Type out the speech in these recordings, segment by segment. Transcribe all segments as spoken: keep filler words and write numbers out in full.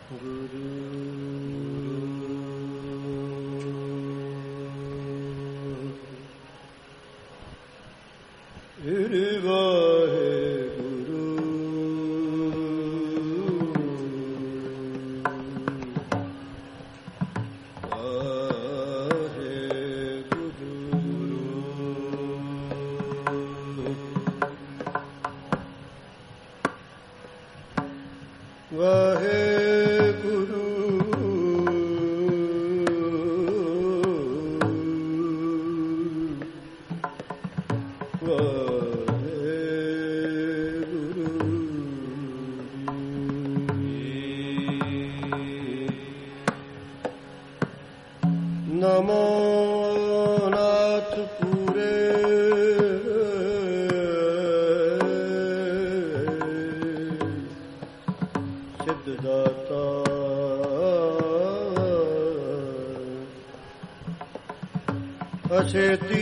ਅਛੇਤੀ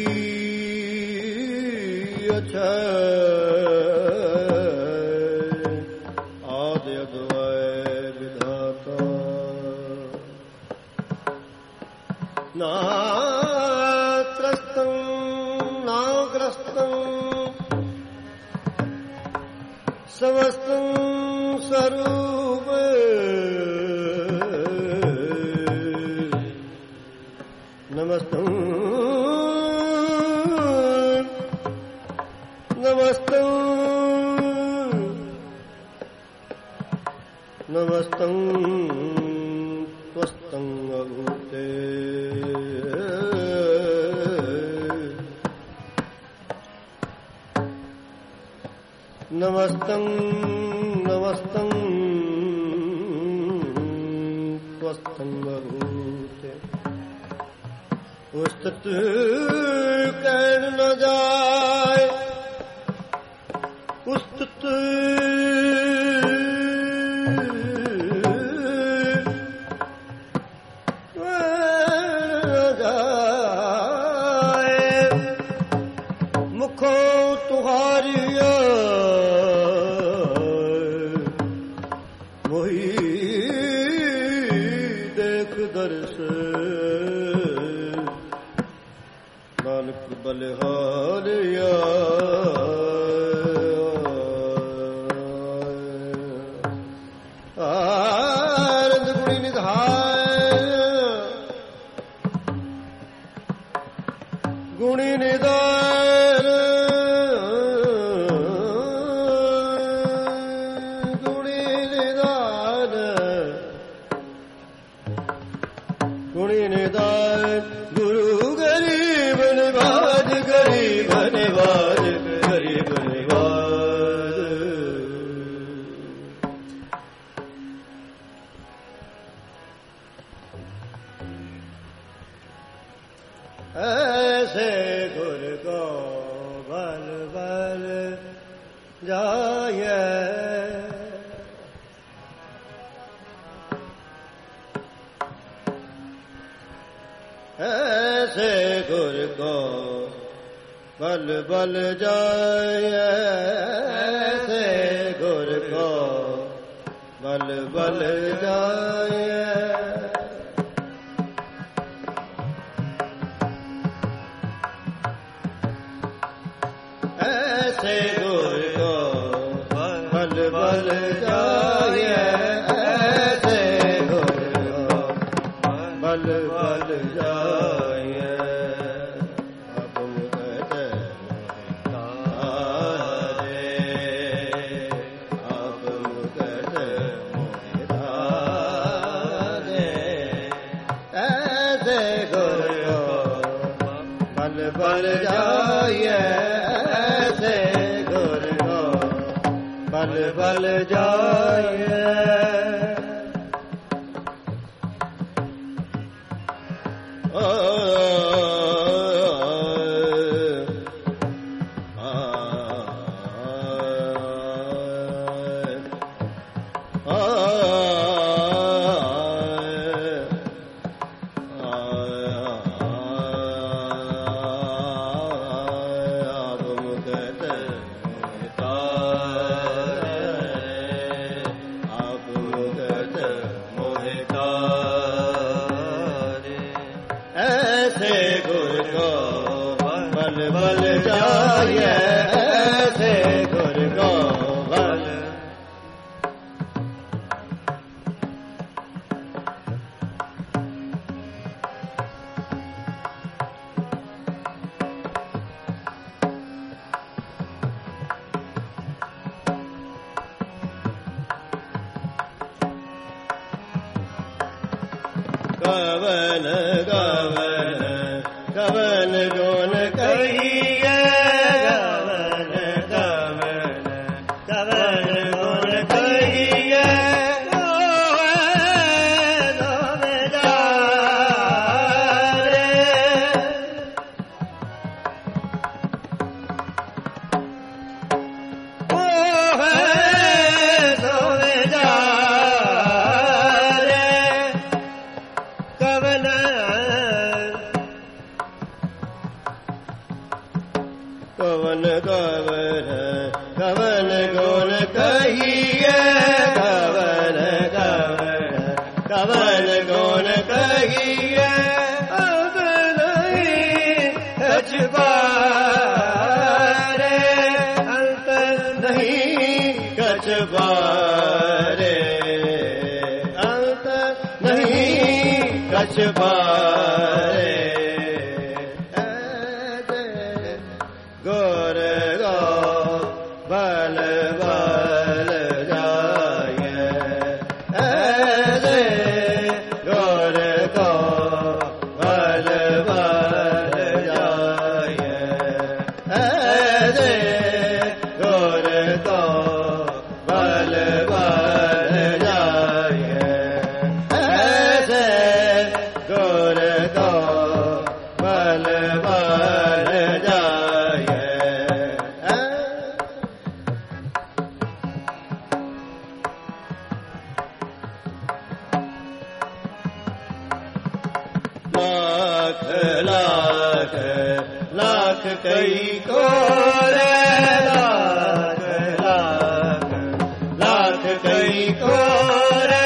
ਅਛੈ ਆਦਿ ਅਦਵੈ ਵਿਧਾਤਾ ਨਾ ਤ੍ਰਸਤੰ ਨਾ ਗ੍ਰਸਤੰ ਸਮਸਤੰ ਸਰੂਪ ਨਮਸਤੰ ਨਮਸਤੰ ਨਮਸਤੰ ਤਵਸਤੰ ਅਭੂਤੇ ਨਮਸਤੰ ਨਮਸਤੰ ਤਵਸਤੰ ਅਭੂਤੇ ਉਸਤਤ ਕਹਿਣ ਨ ਜਾਏ ਉਸਤਤ ਜਾਏ ਮੁਖੋਂ ਤੁਹਾਰੀਆ ਮੋਹੀ ਦੇਖ ਦਰਸ ਨਾਨਕ ਬਲਿਹਾਰਿਆ ਆਰੰਦ ਗੁਣੀ ਨਿਧਾਇ ਗੁਣੀ ਨਿਧਾਇ ਗੁਣੀ ਨਿਧਾਇ ਗੁਣੀ ਨਿਧਾਇ ਗੁਰੂ ਗਰੀਬ ਨਿਵਾਜ ਗਰੀਬ ਨਿਵਾਜ ਗਰੀਬ ਨਿਵਾਜ ਐਸੇ ਗੁਰ ਕੋ ਬਲ ਬਲ ਜਾਏ ऐसे गुर को बल बल जाए ऐसे गुर को बल बल जाए ऐसे गुर को बल बल जाए ऐसे गुर को बल बल जाए अब मुझे तारे अब मुझे तारे ऐसे गुर को बल बल जाए ऐसे गुर को बल बल जाए ਜਾਏ ਐਸੇ ਗੁਰ ਗੋਬਿੰਦ ਕਵਨ ਗਵਨ ਕਵਨ ਗੁਣ ਕਹੀਏ ਕਵਨ ਕਵਨ ਕਵਨ ਗੁਣ ਕਹੀਏ ਕਵਨ ਕਵਨ ਕਵਨ ਗੁਣ ਕਹੀਏ ਕਵਨ ਕਵਨ ਕਵਨ ਗੁਣ ਕਹੀਏ ਅਬ ਨਹੀਂ ਕਛਵਾਰੇ ਅੰਤ ਨਹੀਂ ਕਛਵਾਰੇ ਅੰਤ ਨਹੀਂ ਕਛਵਾਰੇ ਗੁਰ ਗੋ ਬਲ ਬਲ ਜਾਏ ਐਸੇ ਗੁਰ ਗੋ ਬਲ ਬਲ ਜਾਏ ਐਸੇ ਗੁਰ ਗੋ ਬਲ ਬਲ ਜਾਏ ਐਸੇ ਗੁਰ ਗੋ ਬਲ ਬਲ ਜਾਏ लाख लाख लाख कई कोरे लाख लाख लाख कई कोरे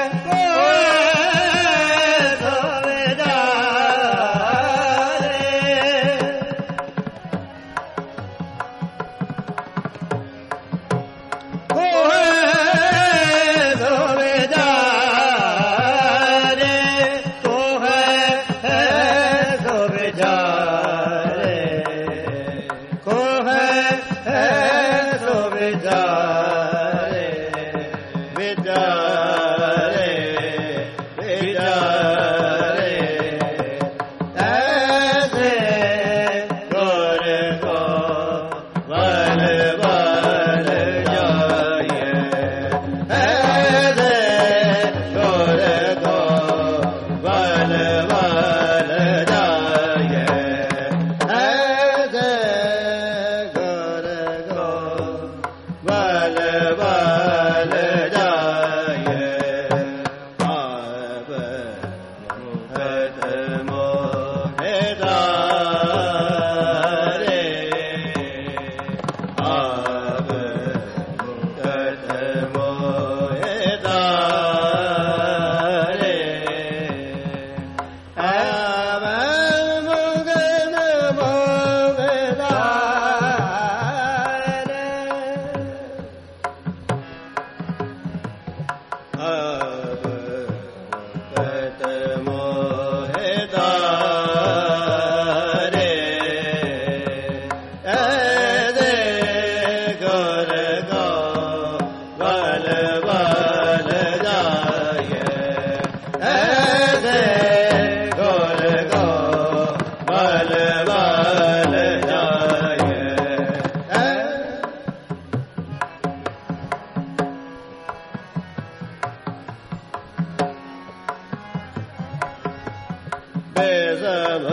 बेसम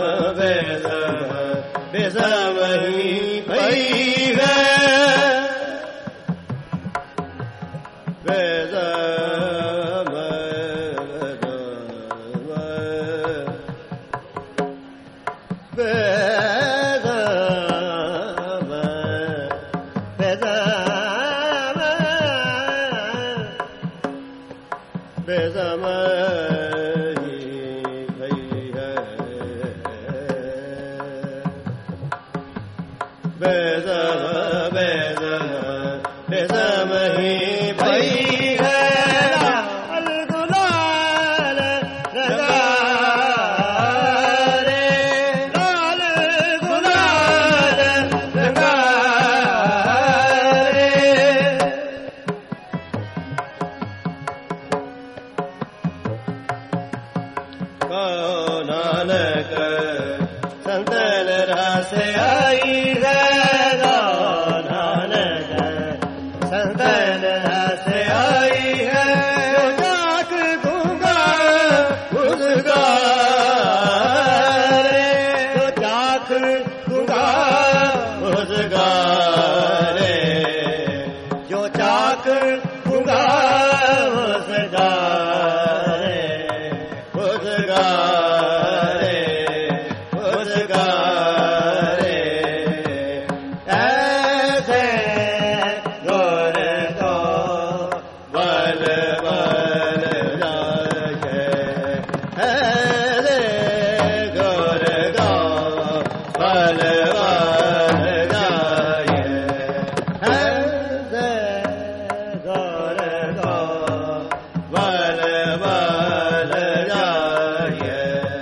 बेसम बेसम ही भई है बेसम बेसम बेसम बेसम Bez बेसमही भई है लाल गुलाल रंगारे लाल गुलाल रंगारे को नानक संतन रस आई है संतन रस आई है जाक दूंगा उसका रे जो जाक दूंगा उसका रे जो जाक दूंगा उसका रे उसका रे उसका रे ऐसे गोर को बल बल जाए ऐसे गोर को बल बल जाए ऐसे गोर को बल बल जाए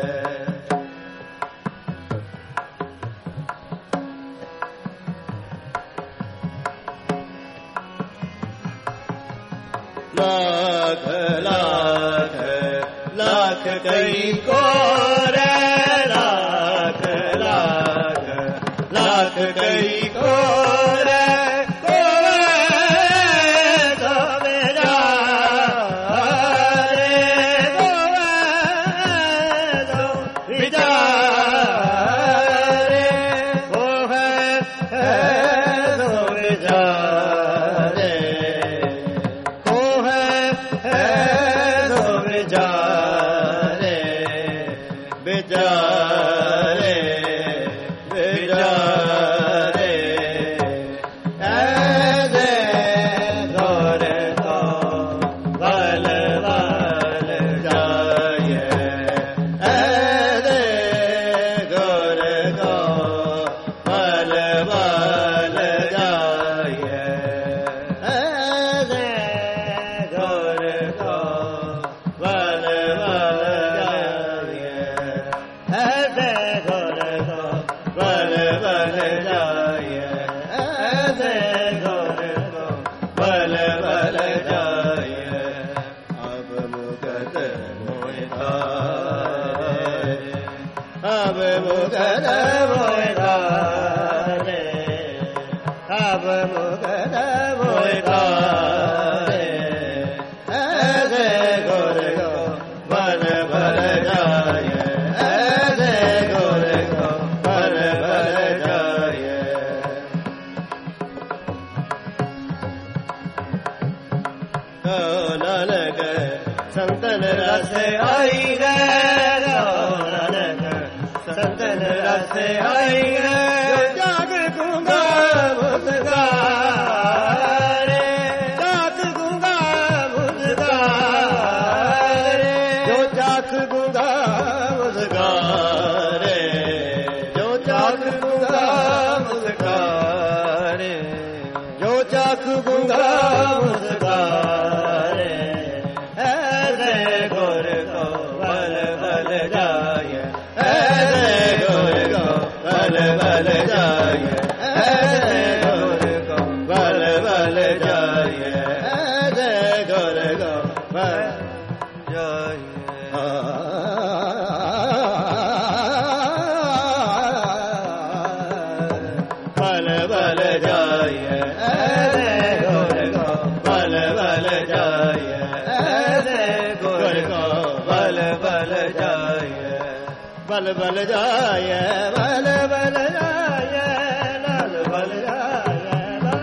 लाख लाख लाख कई को रे लाख लाख लाख कई को रे को तो मेरा रे को तो विचारे वो है तो विचारे को है तो बेचारे बेचारे बेचारे ऐसे गोर को बल बल जाए ऐसे गोर को बल बल जाए ऐसे गोर को बल बल जाए ऐसे गोर को बल बल जाए ऐसे गोर को बल बल जाए अब मुकत मोए धारे अब मुकत मोए धारे अब मुकत मोए धारे ऐसे गोर को बल बल जाए ऐसे गोर को बल बल जाए को नानक संतन रस आई है नानक संतन रस आई है जाग दूंगा मुस्का रे जाग दूंगा मुस्का रे जो जाग दूंगा मुस्का रे जो जाग दूंगा मुस्का रे जो जाग दूंगा मुस्का रे ऐसे गोर को बल बल जाए ऐसे गोर को बल बल जाए ऐसे गोर को बल बल जाए ऐसे गोर को बल जाए बल बल जाए ऐसे गोर को बल बल जाए ऐसे गोर को बल बल जाए बल बल जाए बल बल जाए लाल बल जाए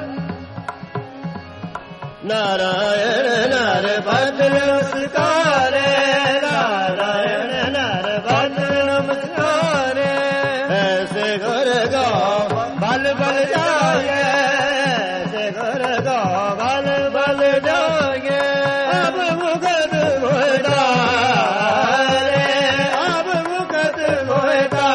नारायण नार भद्र नमस्कारे नारायण नार भद्र नमस्कारे ऐसे गोर को बल बल जाए ऐसे गोर को बल बल जाए अब मुकत मोटा रे अब मुकत मोटा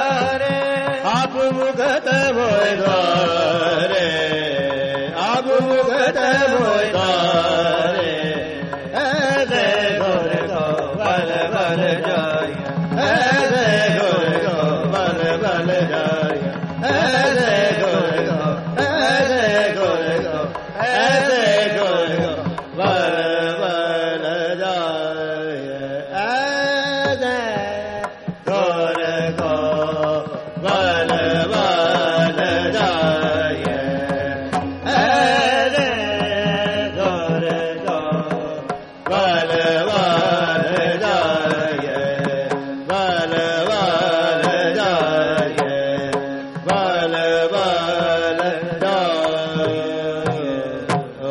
रे अब मुकत मोटा रे अब ਭੁਗਤ ਮੋਇਦਾਰੇ ਐਸੇ ਗੁਰ ਕੋ ਬਲ ਬਲ ਜਾਏ ਐਸੇ ਗੁਰ ਕੋ ਬਲ ਬਲ ਜਾਏ ਐਸੇ ਗੁਰ ਕੋ ਐਸੇ ਗੁਰ ਕੋ ਐਸੇ ਗੁਰ ਕੋ ਬਲ ਬਲ ਜਾਏ ਐਸੇ ਗੁਰ ਕੋ ਬਲ ਬਲ ਜਾਏ ਐਸੇ ਗੁਰ ਕੋ ਬਲ ਬਲ ਜਾਏ ਬਲ ਬਲ ਜਾਏ ਬਲ ਬਲ ਜਾਏ ਓ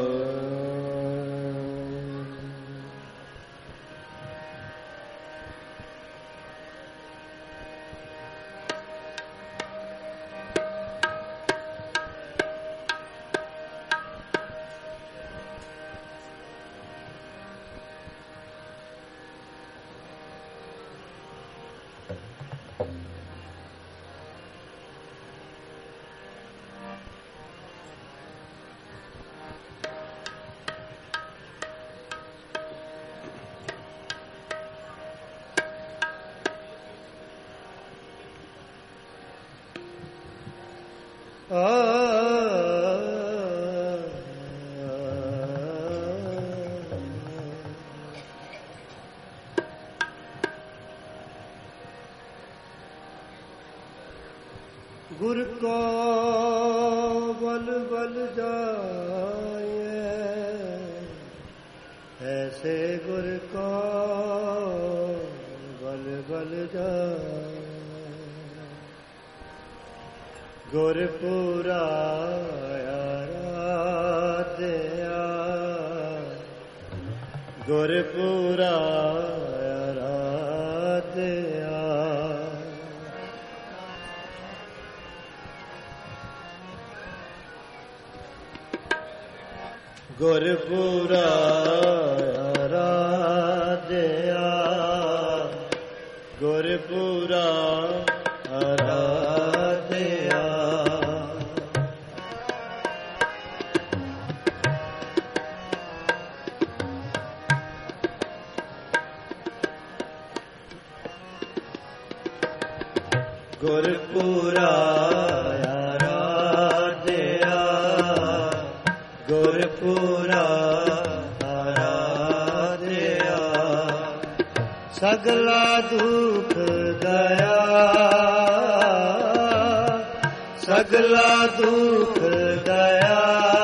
ਗੁਰ ਕੋ ਬਲ ਬਲ ਜਾਏ ਐਸੇ ਗੁਰ ਕੋ ਬਲ ਬਲ ਜਾਏ ਗੁਰਪੁਰਾ ਆਰਾਧਿਆ ਗੁਰਪੁਰਾ ਆਰਾਧਿਆ ਗੁਰਪੁਰਾ ਆਰਾਧਿਆ ਗੁਰਪੁਰਾ ਆਰਾਧਿਆ ਗੁਰਪੁਰਾ ਆਰਾਧਿਆ ਗੁਰਪੁਰਾ ਆਰਾਧਿਆ ਸਗਲਾ ਦੁਖ ਗਿਆ ਸਗਲਾ ਦੁਖ ਗਿਆ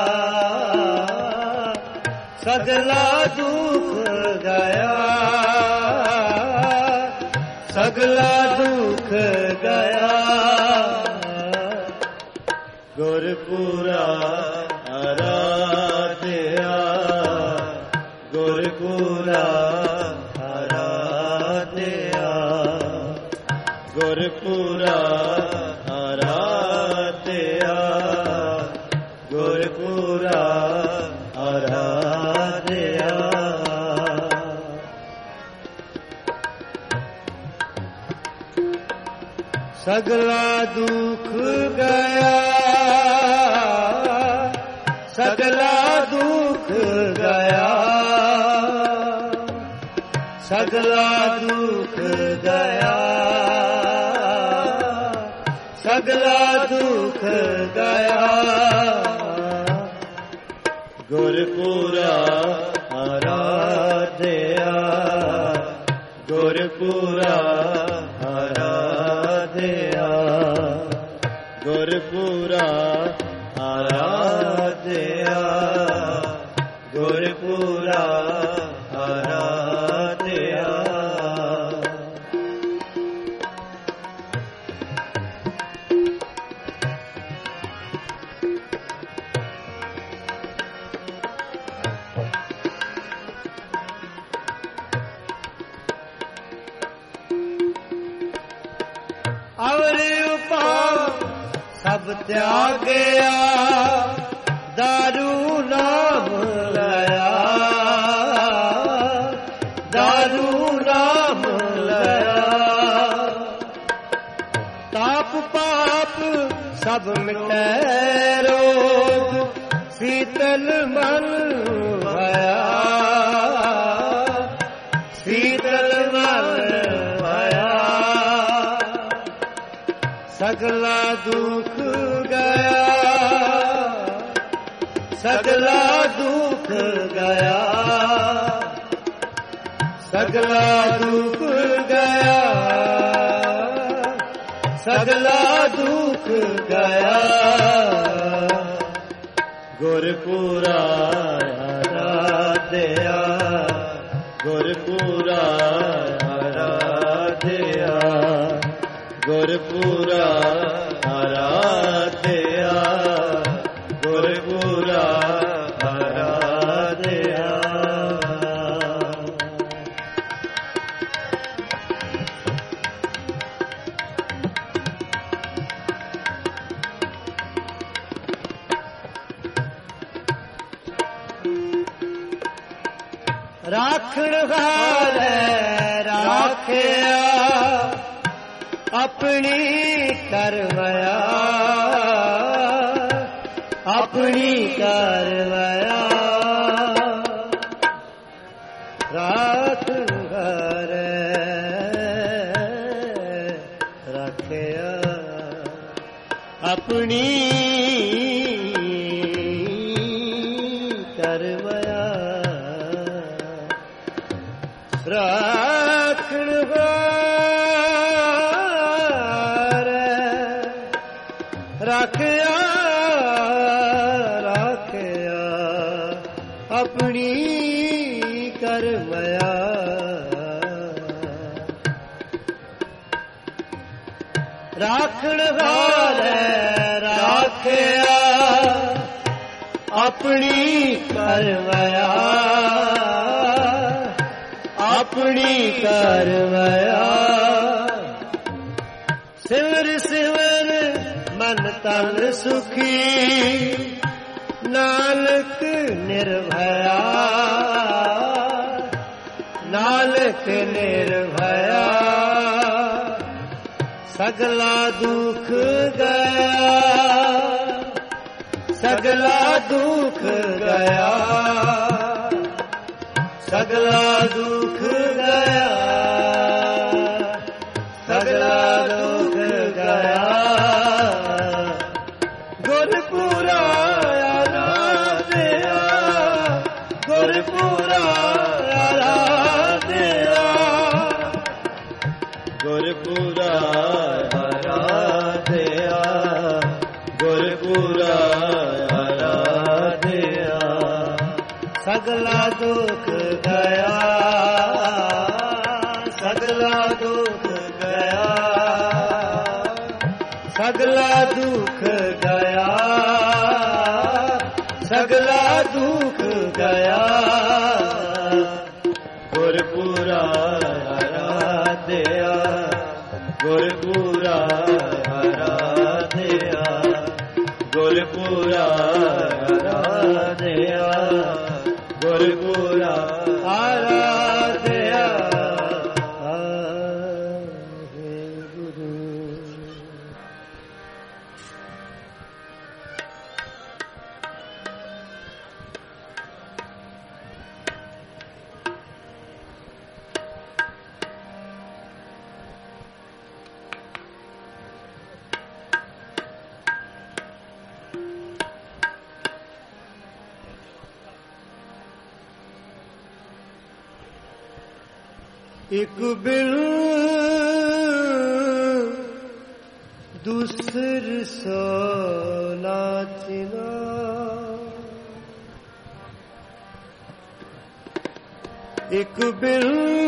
ਸਗਲਾ ਦੁਖ ਗਿਆ ਸਗਲਾ ਦੁਖ ਗਿਆ ਗੁਰਪੁਰਾ ਆਰਾਧਿਆ ਗੁਰਪੁਰਾ ਆਰਾਧਿਆ ਗੁਰਪੁਰਾ ਆਰਾਧਿਆ ਗੁਰਪੁਰਾ ਆਰਾਧਿਆ ਸਗਲਾ ਦੁਖ ਗਿਆ ਸਗਲਾ ਦੁਖ ਗਿਆ ਸਗਲਾ ਦੁਖ ਗਿਆ ਸਗਲਾ ਦੁਖ ਗਿਆ ਗੁਰਪੁਰਾ ਆਰਾਧਿਆ ਗੁਰਪੁਰਾ ਆਰਾਧਿਆ ਗੁਰਪੁਰਾ ਆਰਾਧਿਆ ਗੁਰਪੁਰਾ ਆਰਾਧਿਆ ਅਵਰਿ ਉਪਾਵ ਸਭ ਤਿਆਗਿਆ ਦਾਰੂ ਨਾਮ ਲਿਆ ਦਾਰੂ ਨਾਮ ਲਿਆ ਤਾਪ ਪਾਪ ਸਭ ਮਿਟੈ ਰੋਗ शीतल मन भया, शीतल मन भया, सगला दुख गया, सगला दुख गया, सगला दुख गया, सगला दुख गया। गुरपुरा आराध्या, गुरपुरा आराध्या, गुरपुरा आराध्या, गुरपुरा आराध्या। राखण हारे राखिया, अपनी करवया, अपनी करवया। राखण हारे राखिया, अपनी करवया। राखण हारे राखिया, राखिया, अपनी करवया। राखण हारे राखिया, अपनी करवया, अपनी करवया। सिमर सिमर मन तन सुखी, नानक निर्भया, नानक निर्भया। सगला दुख गया, सगला दुख गया, सगला दुख गया, सगला दुख गया। गुरपुरा आराध्या, गुरपुरा आराध्या, गुरपुरा आराध्या, गुरपुरा आराध्या। सगला दुख गया, सगला दुख गया, सगला दुख गया, सगला दुख गया। गुरपुरा आराध्या, गुरपुरा आराध्या, गुरपुरा आराध्या, गुरपुरा आराध्या। हे गुरु एक बिन दूसर सो नाचना, एक बिन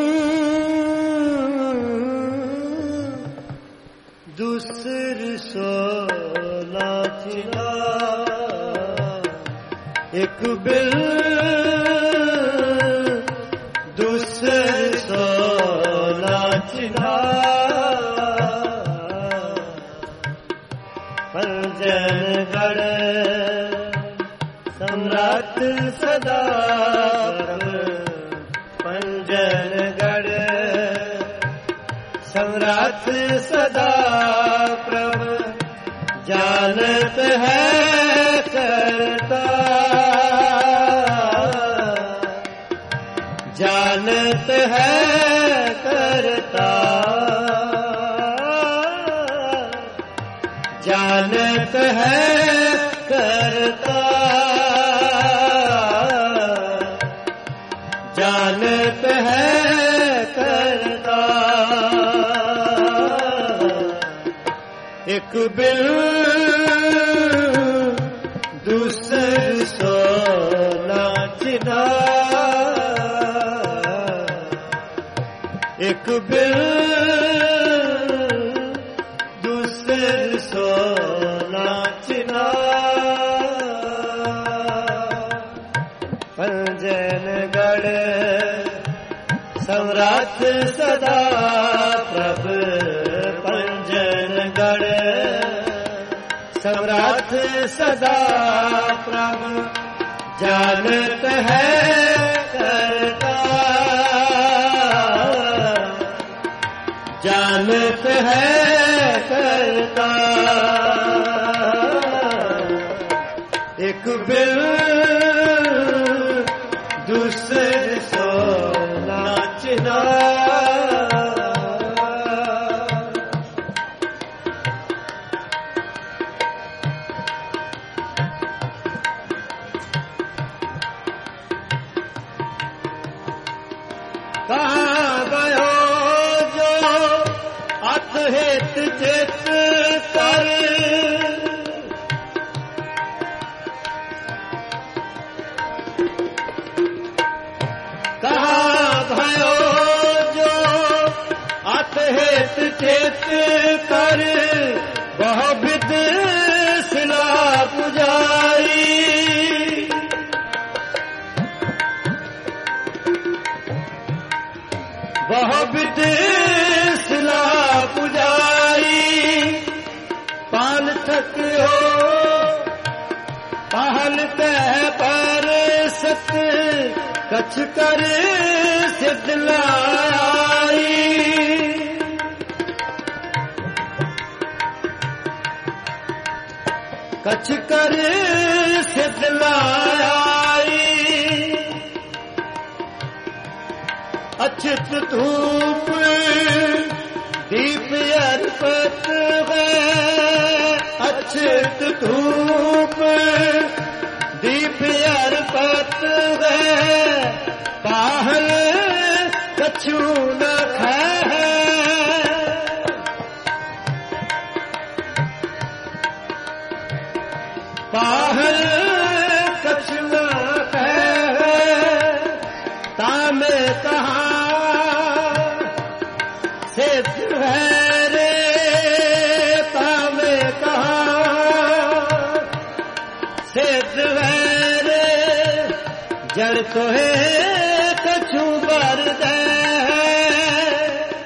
दूसर सो नाचना, एक बिन दूसर सो नाचना। पंजनगढ़ सम्राट सदा, पंजनगढ़ सम्राट सदा। प्रभु जानत है करता, जानत है करता, जानत है करता, जानत है करता। एक बिल दूसर सो नाचना, एक बिल दूसर सो नाचना। पंजनगढ़ सम्राट सदा प्रभ, पंजनगढ़ सम्राट सदा प्रभ, जानत है करता, जानत है करता। एक बिल दूसर सो नाचना। कहाँ गयो जो अत हित चित कर, कहाँ भयो जो अत हित चित कर, बहुविध सिला पुजारी, बहुविध सिला पुजारी। पान थक हो पहल कह पर सत, कछ कर सिद्ध लाई। कछ कर सिद्ध लाई। अछित धूप दीप अर्पत है, अछित धूप दीप अर्पत है, पाहल कछु न खाए। पाहल कछु न खाए, तामे कहा सिद्ध है रे, तामे कहा सिद्ध है रे। जड़ तो है कछु बरद है,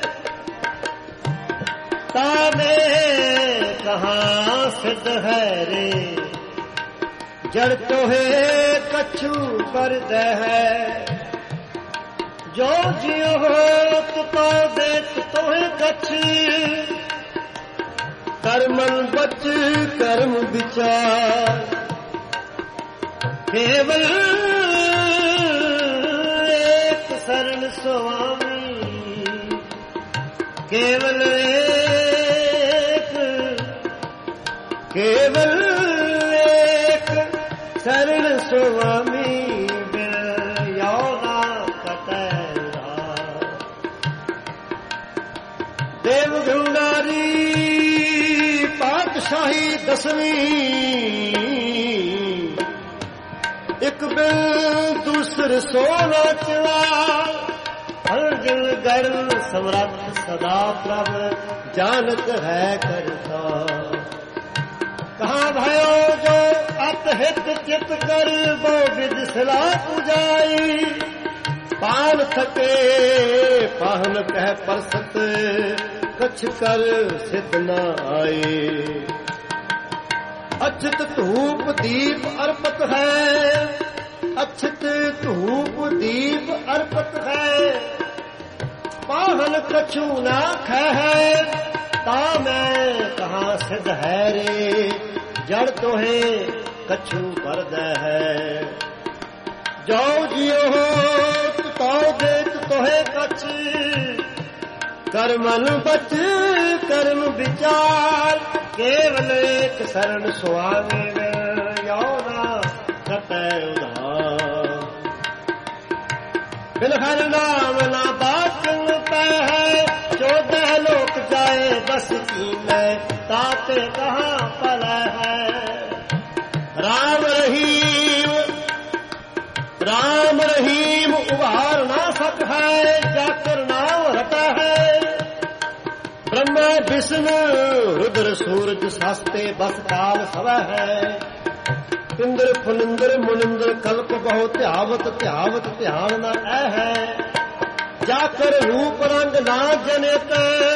तामे कहा सिद्ध है रे। जड़ तो है कछु बरद है, जो जियो हो तो देख तोहे कछ। कर्मन बच कर्म विचार, केवल एक शरण स्वामी, केवल एक, केवल एक शरण स्वामी। देव गुरुनारी पातशाही दसवीं, एक बिल दूसर सो नाचना। पंजनगढ़ सम्राट सदा प्रभ, जानत है करता। कहाँ भयो जो अत हित चित कर, वो विध सिला पुजाई। पान थके पाहन कह परसत, कछ कर सिद्ध न आए। अछित धूप दीप अर्पत है, अछित धूप दीप अर्पत है, पाहन कछु ना खै। ता मैं कहाँ सिद्ध है रे, जड़ तो है कछु बरद है। जो जियो हो तो देख तो है ਬਚ ਕਰ ਮਨ ਬਚ ਕਰਮ ਵਿਚਾਰ ਕੇਵਲ ਏਕ ਸਰਣ ਸੁਆਮੀ ਯੋ ਨਾ ਕਤੈ ਉਧਾਰ ਬਿਨ ਹਰਿ ਨਾਮ ਨਾ ਬਾਚਨ ਪੈ ਹੈ ਚੌਦਹ ਲੋਕ ਜਾਏ ਬਸ ਕੀਲੇ ਤਾਤੇ ਕਹਾਂ ਪਲੈ ਹੈ ਰਾਮ ਰਹੀਮ ਰਾਮ ਰਹੀਮ ਉਭਾਰ ਨਾ ਸਕ ਹੈ ਜਾਕਰ ਨਾਮ ਰਟਾ ਹੈ ब्रह्मा विष्णु रुद्र सूरज शास्ते बस काल सवै है इंद्र फुलिंद्र मुनिंद्र कल्प बहु ध्यावत ध्यावत ध्यान न ऐ है जाकर रूप रंग ना जनित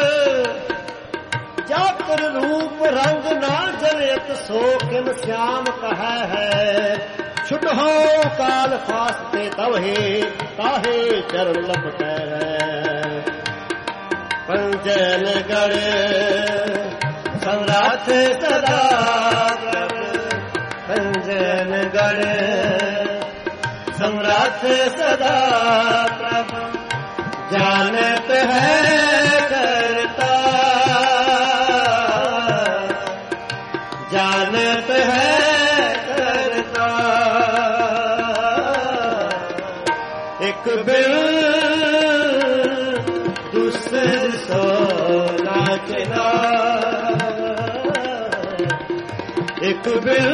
जाकर रूप रंग ना जनित सो किम श्याम कहा है छुट हो काल फास्ते तव हे काहे चरण लपटै है पंचन गढ़ सम्राट सदा पंचन गढ़ सम्राट सदा प्रभु जानत है करता जानत है करता एक बिल दूसर सो नाचना एक बिल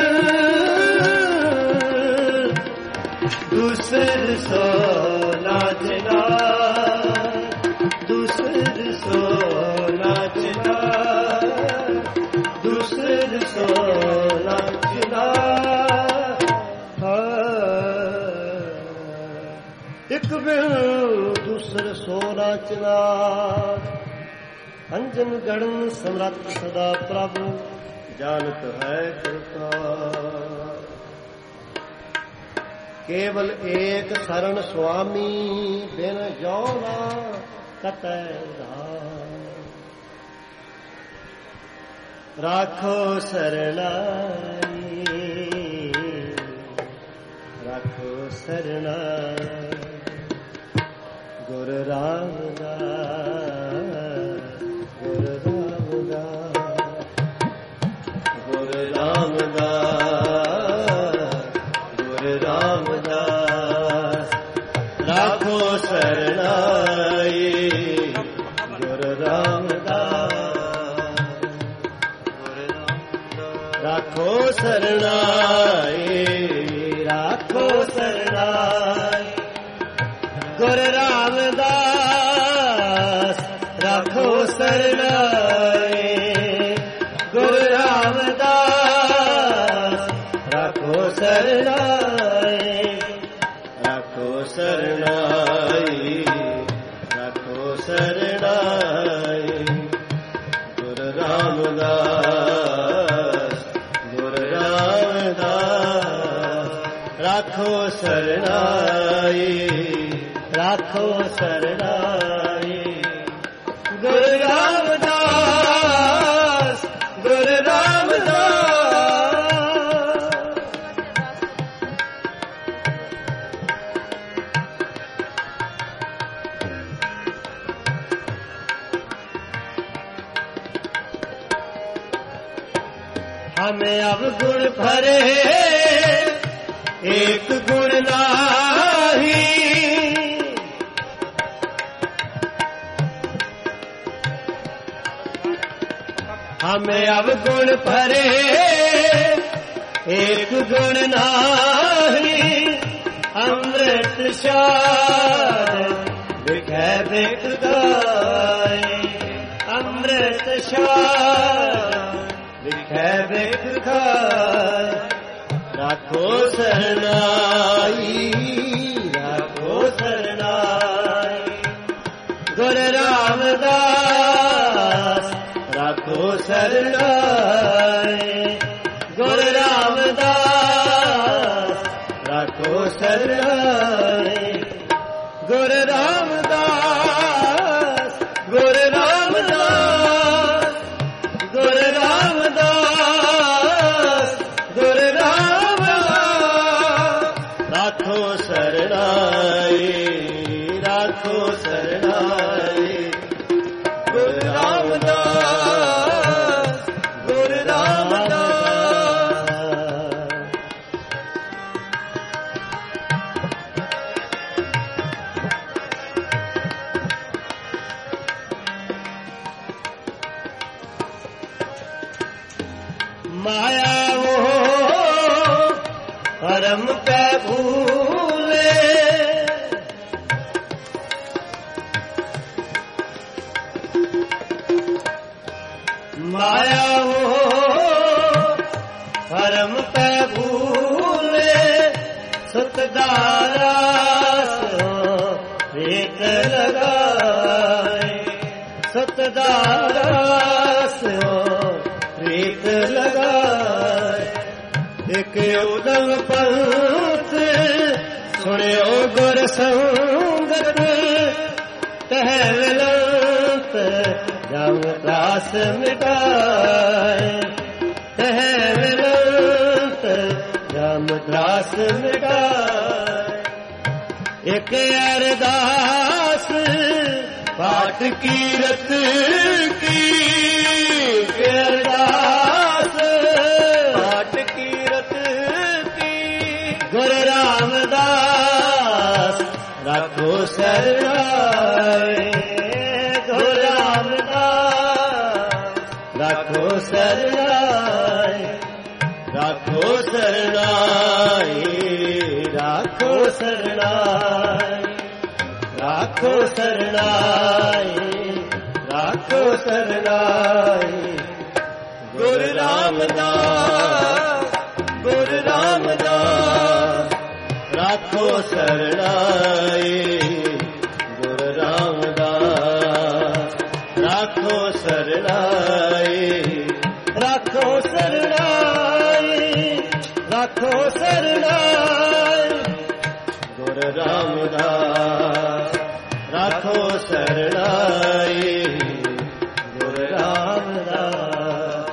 दूसर सो नाचना दूसर सो नाचना दूसर सो नाचना एक बिल दूसर सो नाचना अंजन गण समरथ सदा प्रभु जानत है कृपा केवल एक शरण स्वामी बिन जो ना कतै उधार राखो शरणाई राखो शरणाई गुरु रामदास गुरु रामदास गुरु रामदास गुरु रामदास राखो शरणाई गुरु रामदास गुरु रामदास राखो शरणाई राखो शरणाई गुरु रामदास राखो शरणाई गुरु रामदास राखो शरणाई राखो शरणाई राखो शरणाई गुरु रामदास गुरु रामदास राखो शरणाई राखो शरणाई गुरु रामदास गुरु रामदास हमें अब गुण भरे एक गुण नाही हमें अब गुण भरे एक गुण नाही अमृत शाद बिखै बिक गाए अमृत शाद बिखै बिक गाए राखो शरणाई राखो शरणाई गुरु रामदास राखो शरणाई गुरु रामदास राखो शरणाई गुरु रामदास गुरु रामदास गुरु रामदास गुरु रामदास राखो शरणाई राखो शरणाई भरम पै भूले। माया हो भरम पै भूले, सुतदारा प्रीत लगाए। सुतदारा प्रीत लगाए। एक उदल पंथ सुनियो गुर संगत, टहलत जम त्रास मिटाए। टहलत जम त्रास मिटाए। एक अरदास पाठ कीरत की, अरदास पाठ कीरत की। गुरु रामदास राखो सरनाए। गुरु रामदास राखो सरनाए। राखो सरनाए। राखो सरनाए। राखो सरनाए। राखो सरनाए। गुरु रामदास गुरु रामदास राखो सरनाए। गुरु रामदास राखो सरनाए। राखो सरनाए। राखो सरनाए। गुरु रामदास राखो सरनाए। गुरु रामदास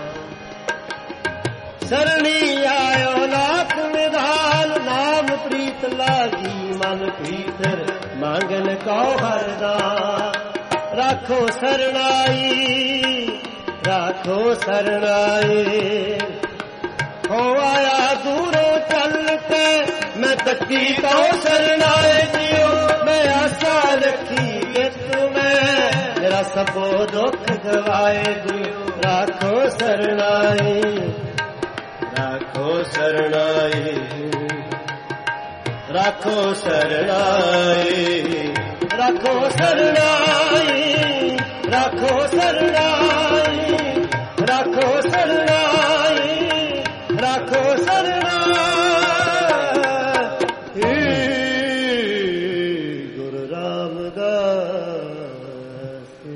सरणी आयो नाथ निधान। नाम प्रीत लागी मन प्रीतर, मांगन कौ हरदान। राखो सरनाई। राखो सरनाई। हो आया दूरों चल के, मैं तकी तो सरनाए जियो। मैं आशा रखी कि तुम्हें मेरा सबो दुख गवाए दियो। राखो सरनाई। राखो सरनाई। राखो सरनाई। राखो सरनाई। राखो सरनाई। राखो सरनाई। राखो सरनाई।